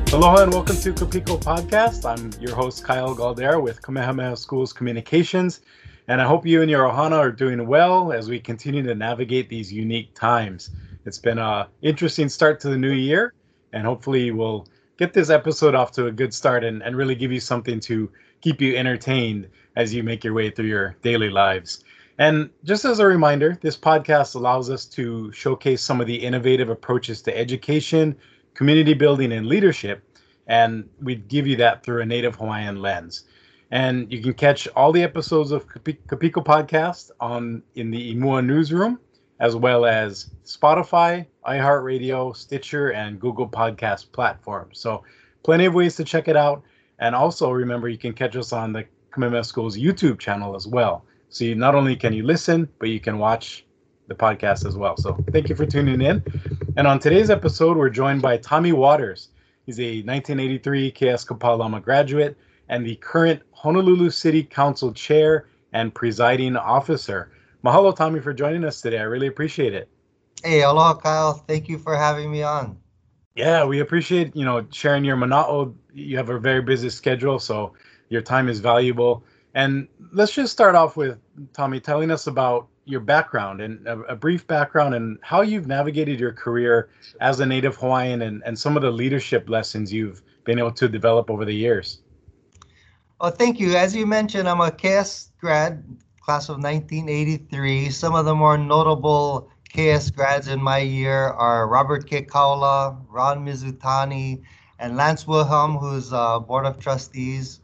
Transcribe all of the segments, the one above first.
Aloha and welcome to Kopiko Podcast. I'm your host, Kyle Galdera with Kamehameha Schools Communications. And I hope you and your ohana are doing well as we continue to navigate these unique times. It's been an interesting start to the new year, and hopefully we'll get this episode off to a good start and really give you something to keep you entertained as you make your way through your daily lives. And just as a reminder, this podcast allows us to showcase some of the innovative approaches to education, community building, and leadership. And we give you that through a Native Hawaiian lens. And you can catch all the episodes of Kapiko Podcast in the Imua newsroom, as well as Spotify, iHeartRadio, Stitcher, and Google Podcast platforms. So plenty of ways to check it out. And also remember, you can catch us on the Kamehameha Schools YouTube channel as well. So not only can you listen, but you can watch the podcast as well. So thank you for tuning in. And on today's episode, we're joined by Tommy Waters. He's a 1983 KS Kapalama graduate and the current Honolulu City Council Chair and Presiding Officer. Mahalo, Tommy, for joining us today. I really appreciate it. Hey, aloha, Kyle. Thank you for having me on. Yeah, we appreciate, sharing your mana'o. You have a very busy schedule, so your time is valuable. And let's just start off with, Tommy, telling us about your background and a brief background and how you've navigated your career as a Native Hawaiian and some of the leadership lessons you've been able to develop over the years. Oh, thank you. As you mentioned, I'm a KS grad, class of 1983. Some of the more notable KS grads in my year are Robert K. Kaula, Ron Mizutani, and Lance Wilhelm, who's Board of Trustees.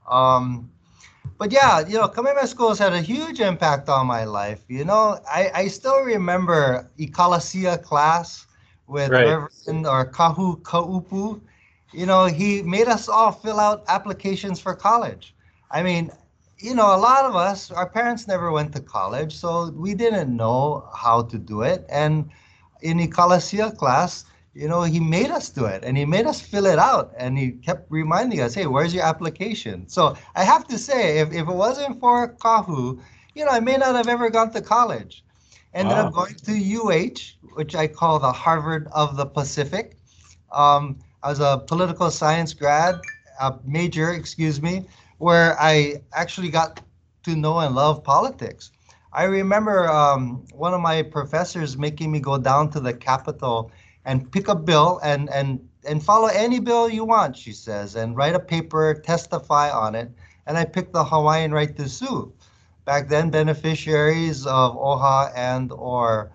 But yeah, Kamehameha Schools had a huge impact on my life. I still remember Ikalasia class with Reverend or Kahu Kaupu. He made us all fill out applications for college. I mean, a lot of us, our parents never went to college, so we didn't know how to do it. And in Ikalasia class, he made us do it and he made us fill it out and he kept reminding us, hey, where's your application? So I have to say, if it wasn't for Kahu, I may not have ever gone to college. Ended up going to UH, which I call the Harvard of the Pacific. I was a political science grad, major, where I actually got to know and love politics. I remember one of my professors making me go down to the Capitol and pick a bill and follow any bill you want, she says, and write a paper, testify on it. And I picked the Hawaiian right to sue. Back then, beneficiaries of OHA and or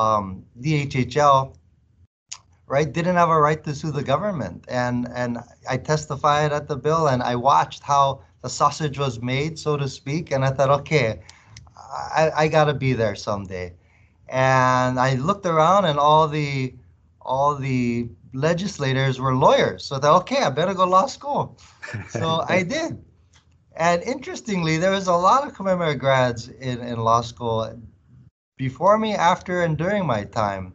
DHHL, right, didn't have a right to sue the government. And I testified at the bill and I watched how the sausage was made, so to speak. And I thought, okay, I gotta be there someday. And I looked around and all the legislators were lawyers. So I thought, okay, I better go to law school. So I did. And interestingly, there was a lot of Kamehameha grads in law school before me, after, and during my time.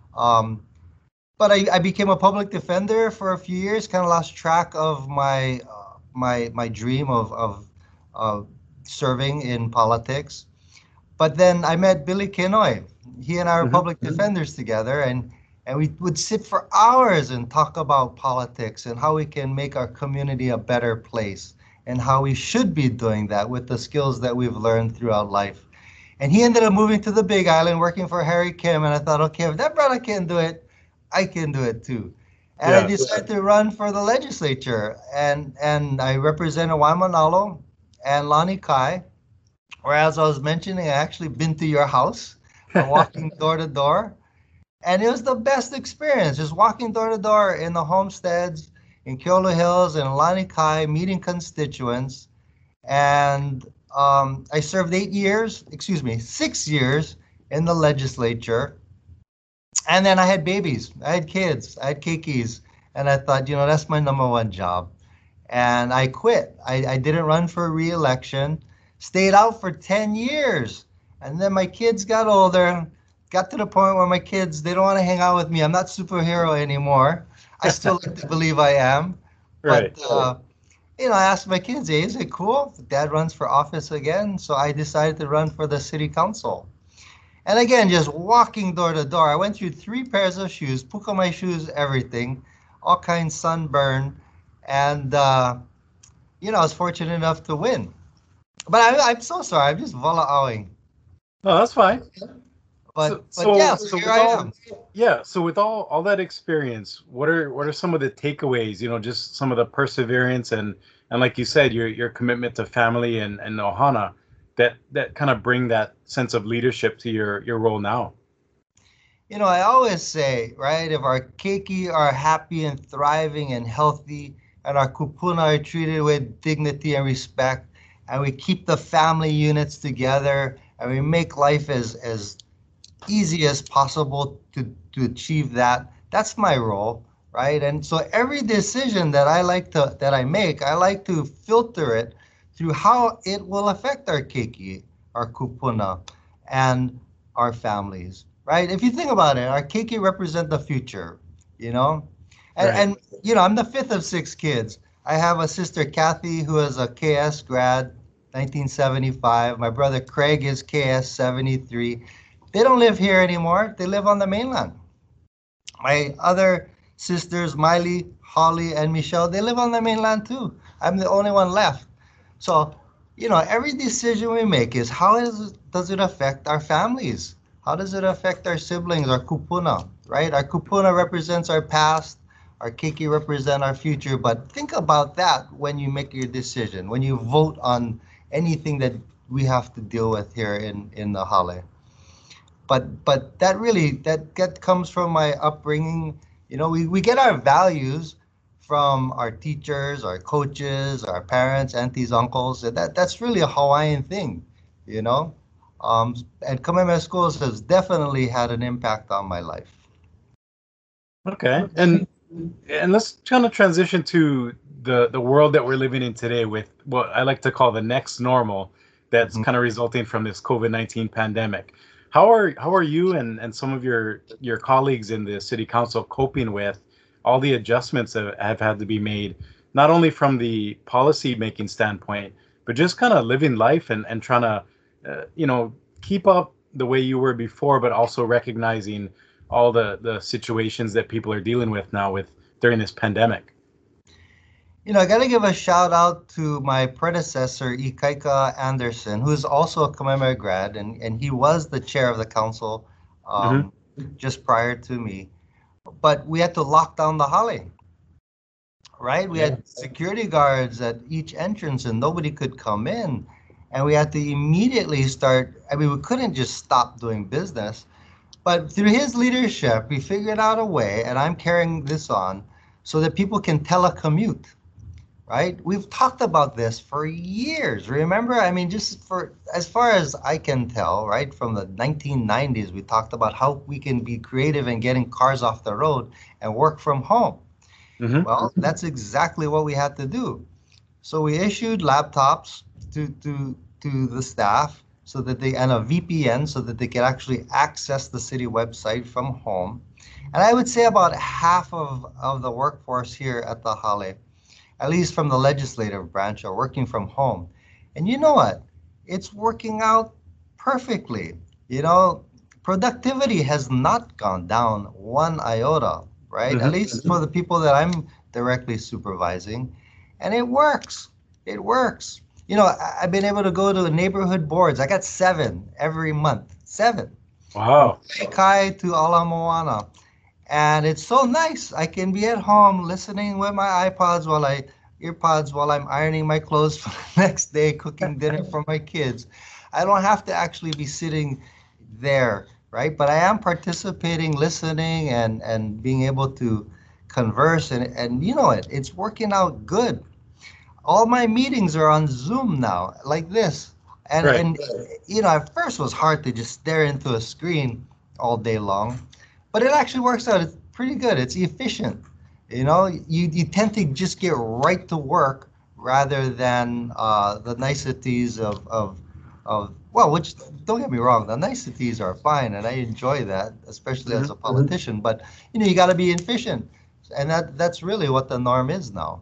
But I became a public defender for a few years, kind of lost track of my dream of serving in politics. But then I met Billy Kenoi. He and I were public defenders together, and we would sit for hours and talk about politics and how we can make our community a better place and how we should be doing that with the skills that we've learned throughout life. And he ended up moving to the Big Island, working for Harry Kim, and I thought, okay, if that brother can do it, I can do it too. And I decided to run for the legislature, and I represented Waimanalo and Lani Kai, where, as I was mentioning, I actually been to your house, walking door to door. And it was the best experience, just walking door to door in the homesteads in Keolu Hills and Lani Kai, meeting constituents. And I served 6 years in the legislature. And then I had babies, I had kids, I had keikis. And I thought, that's my number one job. And I quit. I didn't run for re-election, stayed out for 10 years. And then my kids got older. Got to the point where my kids, they don't want to hang out with me. I'm not superhero anymore. I still like to believe I am. But, I asked my kids, hey, is it cool if Dad runs for office again? So I decided to run for the city council. And again, just walking door to door, I went through 3 pairs of shoes, puka my shoes, everything. all kinds sunburn, and I was fortunate enough to win. But I'm so sorry. I'm just vola'awing. No, that's fine. But yeah, so here With I all am. so with all that experience, what are some of the takeaways? Just some of the perseverance and like you said, your commitment to family and ohana that kind of bring that sense of leadership to your role now. I always say, right, if our keiki are happy and thriving and healthy, and our kupuna are treated with dignity and respect, and we keep the family units together, and we make life as easy as possible to achieve that, that's my role, right? And so every decision that I make, I like to filter it through how it will affect our keiki, our kupuna, and our families, right? If you think about it, our keiki represent the future, you know? Right. And I'm the fifth of six kids. I have a sister, Kathy, who is a KS grad, 1975. My brother Craig is KS 73. They don't live here anymore. They live on the mainland. My other sisters, Miley, Holly, and Michelle, they live on the mainland too. I'm the only one left. So, every decision we make is does it affect our families? How does it affect our siblings, our kupuna, right? Our kupuna represents our past, our keiki represent our future. But think about that when you make your decision, when you vote on anything that we have to deal with here in the Hale. But that comes from my upbringing. We get our values from our teachers, our coaches, our parents, aunties, uncles. And that's really a Hawaiian thing, you know. And Kamehameha Schools has definitely had an impact on my life. Okay. And let's kind of transition to the world that we're living in today with what I like to call the next normal that's Mhm. kind of resulting from this COVID-19 pandemic. How are you and some of your colleagues in the city council coping with all the adjustments that have had to be made, not only from the policy making standpoint, but just kind of living life and trying to keep up the way you were before, but also recognizing all the situations that people are dealing with now with during this pandemic. I got to give a shout out to my predecessor, Ikaika Anderson, who's also a Kamehameha grad, and he was the chair of the council Hmm. um, just prior to me. But we had to lock down the hale, right? We Yeah. had security guards at each entrance, and nobody could come in. And we had to immediately start. I mean, we couldn't just stop doing business. But through his leadership, we figured out a way, and I'm carrying this on, so that people can telecommute, right? We've talked about this for years. Remember? I mean, just for as far as I can tell, right, from the 1990s, we talked about how we can be creative in getting cars off the road and work from home. Hmm. Well, that's exactly what we had to do. So we issued laptops to the staff so that they and a VPN so that they could actually access the city website from home. And I would say about half of the workforce here at the Hale, at least from the legislative branch, are working from home. And you know what? It's working out perfectly. You know, productivity has not gone down one iota, right? At Hmm. least for the people that I'm directly supervising. And it works. It works. I've been able to go to the neighborhood boards. I got 7 every month. 7. From Wow. Kai to Ala Moana. And it's so nice. I can be at home listening with my earpods while I'm ironing my clothes for the next day, cooking dinner for my kids. I don't have to actually be sitting there, right? But I am participating, listening, and being able to converse. And it's working out good. All my meetings are on Zoom now, like this. And Right. and at first it was hard to just stare into a screen all day long, but it actually works out. It's pretty good. It's efficient. You tend to just get right to work rather than the niceties of well, which don't get me wrong, the niceties are fine, and I enjoy that, especially as Hmm. a politician. But you got to be efficient, and that's really what the norm is now.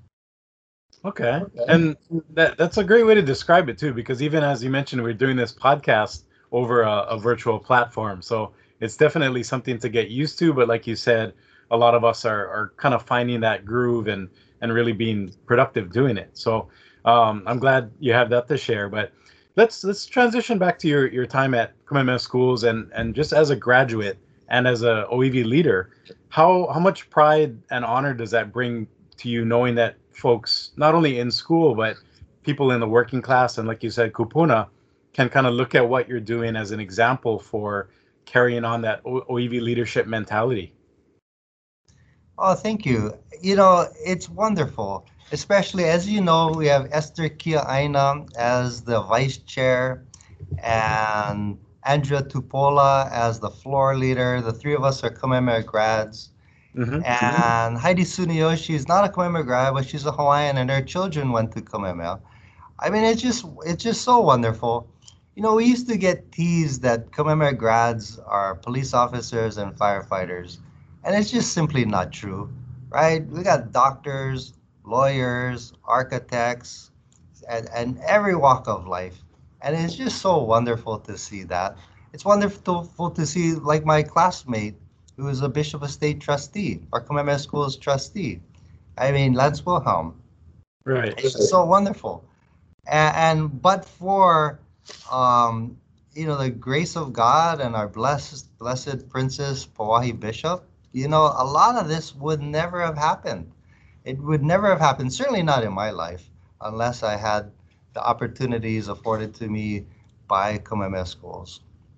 Okay. And that's a great way to describe it too, because even as you mentioned, we're doing this podcast over a virtual platform. So it's definitely something to get used to. But like you said, a lot of us are kind of finding that groove and really being productive doing it. So I'm glad you have that to share. But let's transition back to your time at Kamehameha Schools and just as a graduate and as a OEV leader, how much pride and honor does that bring to you, knowing that folks not only in school but people in the working class and, like you said, kupuna, can kind of look at what you're doing as an example for carrying on that OEV leadership mentality? Oh, thank you. You know, it's wonderful, especially as you know, we have Esther Kia Aina as the vice chair and Andrea Tupola as the floor leader. The three of us are Kamehameha grads. Mm-hmm. And Heidi Tsuneyoshi is not a Kamehameha grad, but she's a Hawaiian, and her children went to Kamehameha. I mean, it's just so wonderful. You know, we used to get teased that Kamehameha grads are police officers and firefighters, and it's just simply not true, right? We got doctors, lawyers, architects, and every walk of life, and it's just so wonderful to see that. It's wonderful to see, like my classmate, who is a Bishop of State trustee, or Kamehameha Schools trustee. I mean, Lance Wilhelm. Right. It's just so wonderful. And but for the grace of God and our blessed Princess Pauahi Bishop, a lot of this would never have happened. It would never have happened, certainly not in my life, unless I had the opportunities afforded to me by Kamehameha Schools.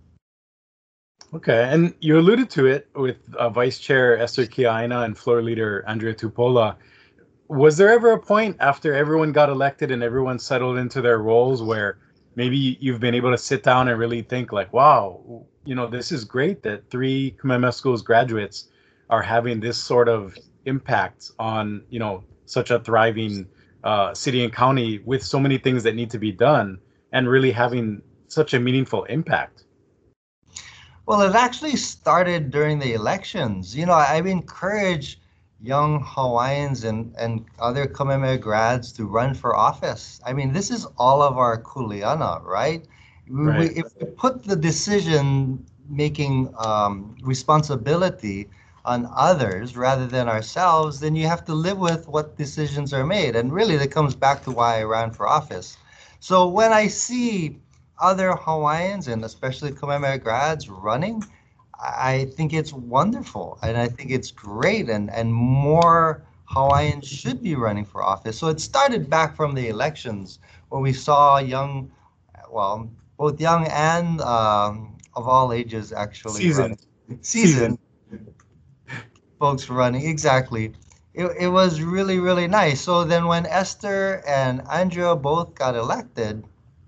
Okay, and you alluded to it with Vice Chair Esther Kia Aina and Floor Leader Andrea Tupola. Was there ever a point after everyone got elected and everyone settled into their roles where maybe you've been able to sit down and really think like, wow, this is great that three Kamehameha Schools graduates are having this sort of impact on, such a thriving city and county with so many things that need to be done and really having such a meaningful impact? Well, it actually started during the elections. I've encouraged young Hawaiians and other Kamehameha grads to run for office. I mean, this is all of our kuleana, right? Right. If we put the decision-making responsibility on others rather than ourselves, then you have to live with what decisions are made. And really, that comes back to why I ran for office. So when I see other Hawaiians and especially Kamehameha grads running, I think it's wonderful and I think it's great, and more Hawaiians should be running for office. So it started back from the elections when we saw both young and of all ages actually running. Seasoned folks running, exactly. It was really, really nice. So then when Esther and Andrea both got elected,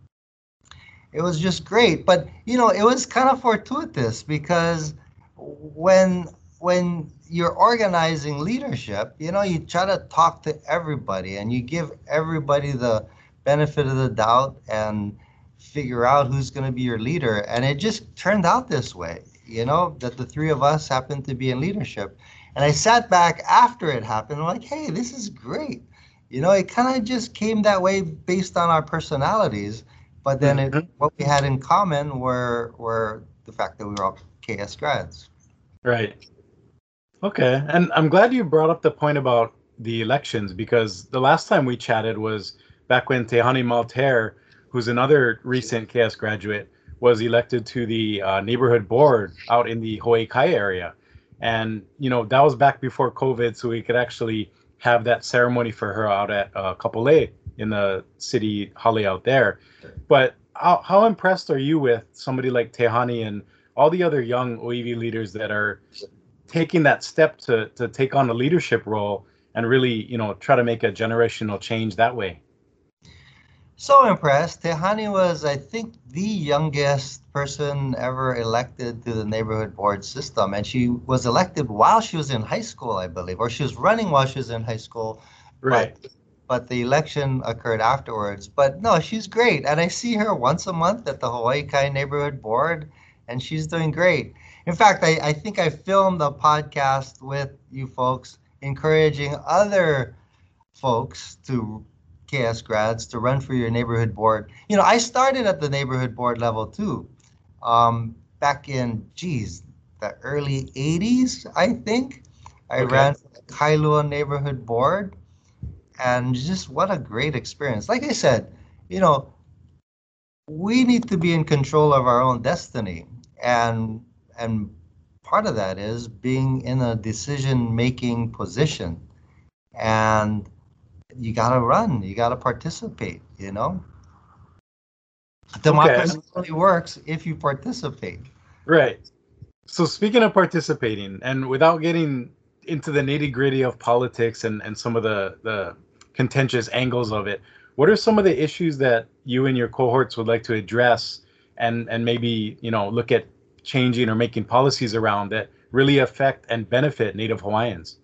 it was just great. But it was kind of fortuitous because when you're organizing leadership, you try to talk to everybody and you give everybody the benefit of the doubt and figure out who's going to be your leader. And it just turned out this way, that the three of us happened to be in leadership. And I sat back after it happened, like, hey, this is great. It kind of just came that way based on our personalities. But then what we had in common were the fact that we were all KS grads. Right. Okay. And I'm glad you brought up the point about the elections, because the last time we chatted was back when Tehani Malter, who's another recent KS graduate, was elected to the neighborhood board out in the Hawaii Kai area. And, that was back before COVID, so we could actually have that ceremony for her out at Kapolei in the city hale out there. But how impressed are you with somebody like Tehani and all the other young OEV leaders that are taking that step to take on a leadership role and really, try to make a generational change that way? So impressed. Tehani was, I think, the youngest person ever elected to the neighborhood board system. And she was elected while she was in high school, I believe, or she was running while she was in high school. Right. But the election occurred afterwards. But no, she's great. And I see her once a month at the Hawaii Kai Neighborhood Board, and she's doing great. In fact, I think I filmed a podcast with you folks encouraging other folks to KS grads to run for your neighborhood board. I started at the neighborhood board level too, back in, the early 80s, I think. I ran for the Kailua Neighborhood Board, and just what a great experience. Like I said, you know, we need to be in control of our own destiny, and part of that is being in a decision-making position, and you got to run, you got to participate, you know. Okay. Democracy only works if you participate. Right. So speaking of participating, and without getting into the nitty gritty of politics and some of the contentious angles of it, what are some of the issues that you and your cohorts would like to address and maybe, look at changing or making policies around that really affect and benefit Native Hawaiians?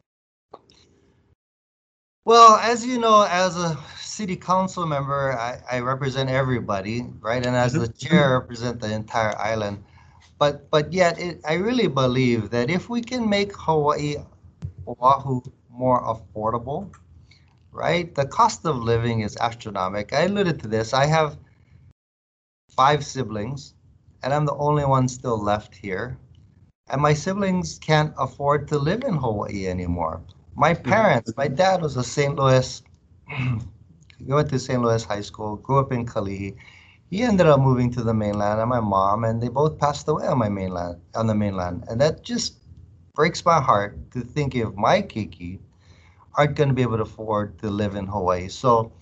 Well, as you know, as a city council member, I represent everybody, right? And as the chair, I represent the entire island. But yet, I really believe that if we can make Hawaii, Oahu more affordable, right? The cost of living is astronomical. I alluded to this. I have 5 siblings, and I'm the only one still left here. And my siblings can't afford to live in Hawaii anymore. My parents, my dad was a St. Louis, he went to St. Louis High School, grew up in Kalihi. He ended up moving to the mainland, and my mom, and they both passed away on the mainland. And that just breaks my heart to think if my Kiki aren't going to be able to afford to live in Hawaii. So,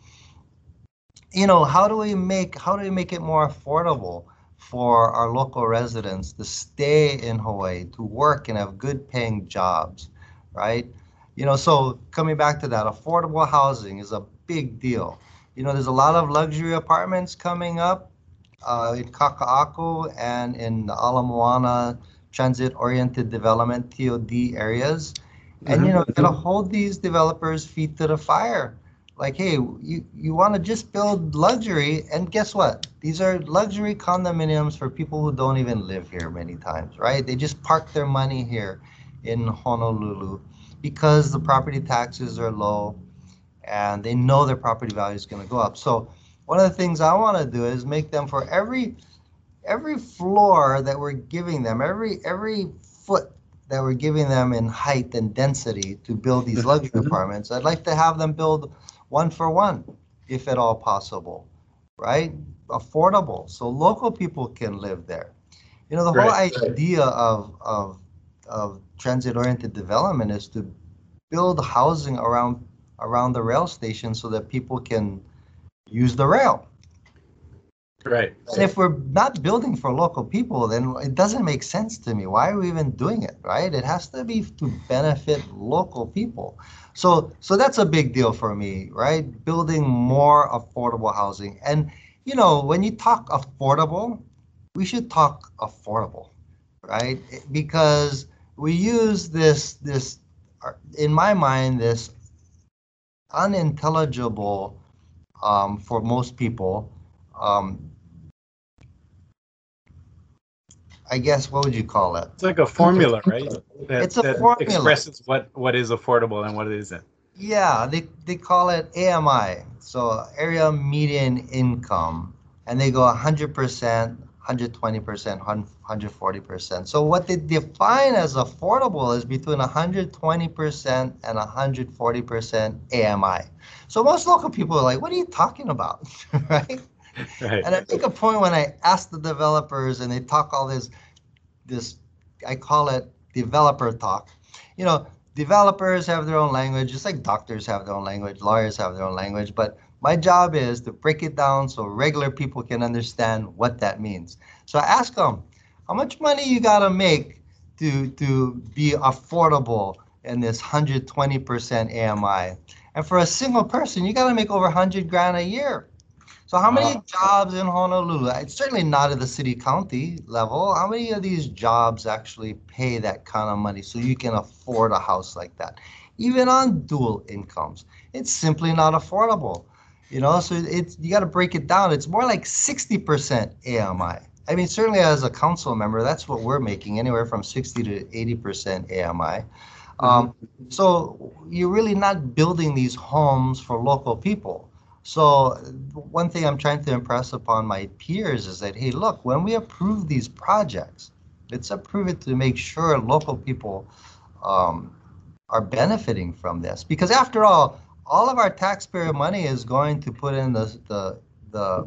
how do we make it more affordable for our local residents to stay in Hawaii, to work and have good paying jobs, right? So coming back to that, affordable housing is a big deal. There's a lot of luxury apartments coming up in Kaka'ako and in the Ala Moana transit-oriented development, TOD areas. And, gotta hold these developers' feet to the fire. Like, hey, you want to just build luxury, and guess what? These are luxury condominiums for people who don't even live here many times, right? They just park their money here in Honolulu because the property taxes are low and they know their property value is going to go up. So one of the things I want to do is make them, for every floor that we're giving them, every foot that we're giving them in height and density to build these luxury apartments, I'd like to have them build 1-for-1, if at all possible, right? Affordable, so local people can live there. The whole idea of transit-oriented development is to build housing around the rail station so that people can use the rail. Right. And if we're not building for local people, then it doesn't make sense to me. Why are we even doing it, right? It has to be to benefit local people. So that's a big deal for me, right? Building more affordable housing. And, when you talk affordable, we should talk affordable, right? Because we use this, in my mind, this unintelligible, for most people, I guess, what would you call it? It's like a formula, right? It's a formula. Expresses what is affordable and what isn't. Yeah, they call it AMI, so area median income, and they go 100%, 120%, 140%. So what they define as affordable is between 120% and 140% AMI. So most local people are like, what are you talking about, right? Right. And I make a point when I ask the developers and they talk all this, I call it developer talk. Developers have their own language, just like doctors have their own language, lawyers have their own language. But my job is to break it down so regular people can understand what that means. So I ask them, how much money you got to make to be affordable in this 120% AMI? And for a single person, you got to make over 100 grand a year. So how many jobs in Honolulu? It's certainly not at the city county level. How many of these jobs actually pay that kind of money so you can afford a house like that? Even on dual incomes, it's simply not affordable. So you got to break it down. It's more like 60% AMI. I mean, certainly as a council member, that's what we're making, anywhere from 60 to 80% AMI. So you're really not building these homes for local people. So one thing I'm trying to impress upon my peers is that, hey, look, when we approve these projects, let's approve it to make sure local people are benefiting from this. Because after all of our taxpayer money is going to put in the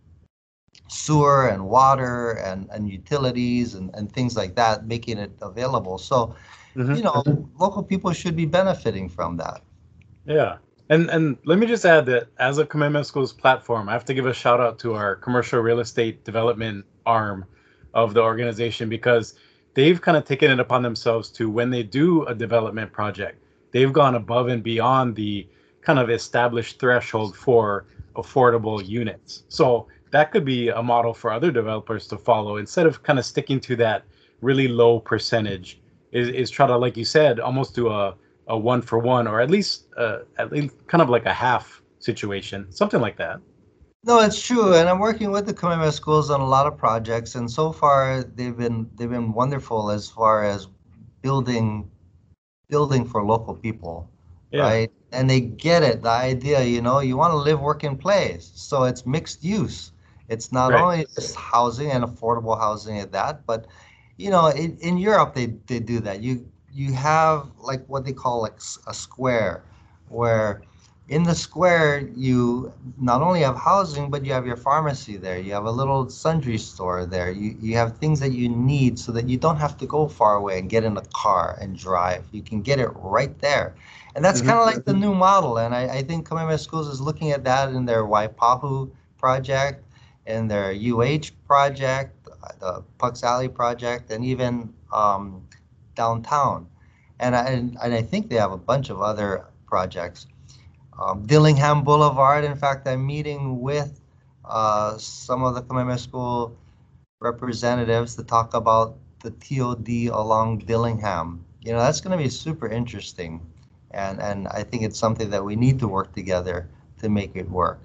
sewer and water and utilities and things like that, making it available. So, Hmm. local people should be benefiting from that. Yeah. And let me just add that as a Kamehameha Schools platform, I have to give a shout out to our commercial real estate development arm of the organization, because they've kind of taken it upon themselves to, when they do a development project, they've gone above and beyond the kind of established threshold for affordable units. So that could be a model for other developers to follow, instead of kind of sticking to that really low percentage, is try to, like you said, almost do a one for one, or at least kind of like a half situation, something like that. No, it's true, and I'm working with the Kamehameha Schools on a lot of projects, and so far they've been wonderful as far as building building for local people, Yeah. right? And they get it, the idea, you want to live, work, and play. So it's mixed use. It's not Right. only just housing and affordable housing at that, but in Europe they do that. You have like what they call like a square, where in the square you not only have housing, but you have your pharmacy there. You have a little sundry store there. You have things that you need so that you don't have to go far away and get in a car and drive. You can get it right there. And that's kind Hmm. of like the new model. And I think Kamehameha Schools is looking at that in their Waipahu project, in their UH project, the Pucks Alley project, and even downtown. And I think they have a bunch of other projects. Dillingham Boulevard, in fact, I'm meeting with some of the Kamehameha School representatives to talk about the TOD along Dillingham. That's going to be super interesting. And I think it's something that we need to work together to make it work.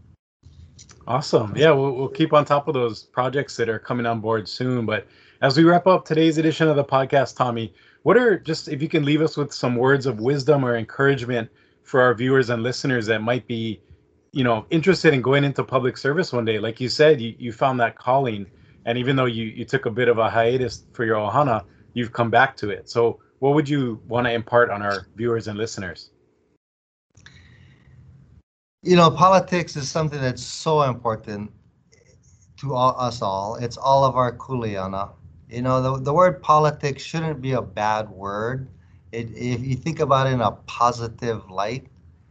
Awesome. Yeah, we'll keep on top of those projects that are coming on board soon. But as we wrap up today's edition of the podcast, Tommy, what are, just if you can leave us with some words of wisdom or encouragement for our viewers and listeners that might be, interested in going into public service one day? Like you said, you found that calling. And even though you took a bit of a hiatus for your ohana, you've come back to it. So what would you want to impart on our viewers and listeners? Politics is something that's so important to us all. It's all of our kuleana. The word politics shouldn't be a bad word. If you think about it in a positive light,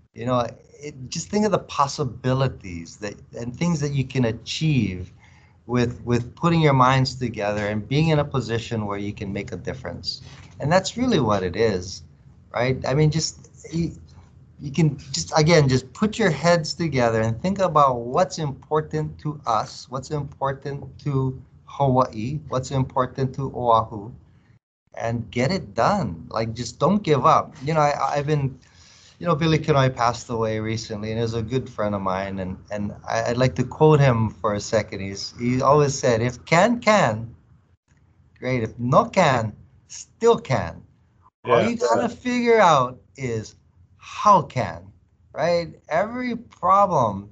just think of the possibilities that and things that you can achieve with putting your minds together and being in a position where you can make a difference. And that's really what it is, right? I mean, you can just put your heads together and think about what's important to us, what's important to Hawaii, what's important to Oahu, and get it done. Like, just don't give up. I've been, Billy Kanoy passed away recently, and he was a good friend of mine. And I'd like to quote him for a second. He always said, "If can, great. If no can, still can. All Yeah. you gotta figure out is how can, right? Every problem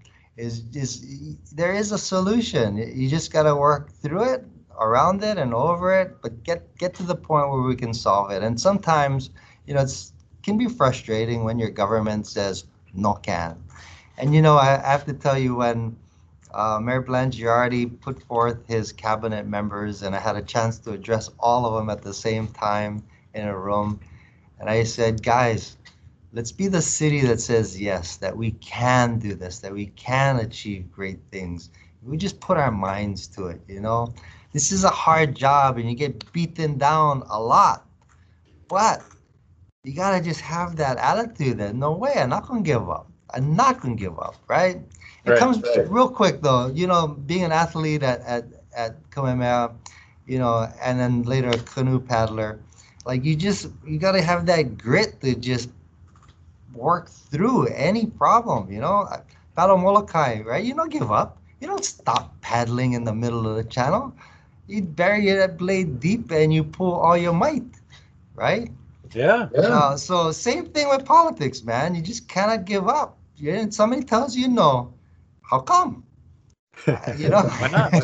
is there is a solution. You just gotta work through it, around it, and over it, but get to the point where we can solve it. And sometimes, it's can be frustrating when your government says no can. And I have to tell you, when Mayor Blangiardi put forth his cabinet members, and I had a chance to address all of them at the same time in a room, and I said, guys, let's be the city that says yes, that we can do this, that we can achieve great things. We just put our minds to it, This is a hard job, and you get beaten down a lot. But you gotta just have that attitude that no way, I'm not gonna give up. I'm not gonna give up, right? It Right. comes real quick though, being an athlete at Kamehameha, and then later a canoe paddler. Like you gotta have that grit to just work through any problem, Paddle Molokai, right? You don't give up. You don't stop paddling in the middle of the channel. You bury that blade deep and you pull all your might, right? Yeah. So same thing with politics, man. You just cannot give up. Somebody tells you no. How come? You know, Why not?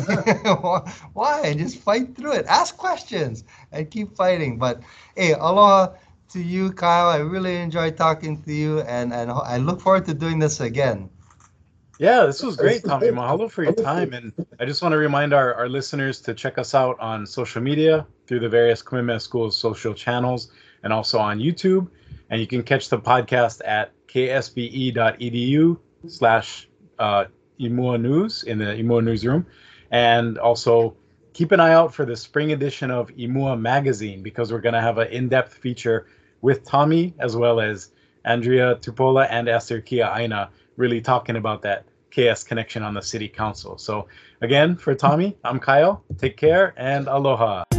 why? Just fight through it. Ask questions and keep fighting. But hey, aloha to you, Kyle. I really enjoyed talking to you, and I look forward to doing this again. Yeah, this was great, Tommy. Mahalo for your time. And I just want to remind our listeners to check us out on social media through the various Kamehameha Schools social channels and also on YouTube. And you can catch the podcast at ksbe.edu/Imua News in the Imua Newsroom. And also keep an eye out for the spring edition of Imua Magazine, because we're going to have an in-depth feature with Tommy as well as Andrea Tupola and Esther Kia Aina, really talking about that KS connection on the city council. So again, for Tommy, I'm Kyle. Take care and aloha.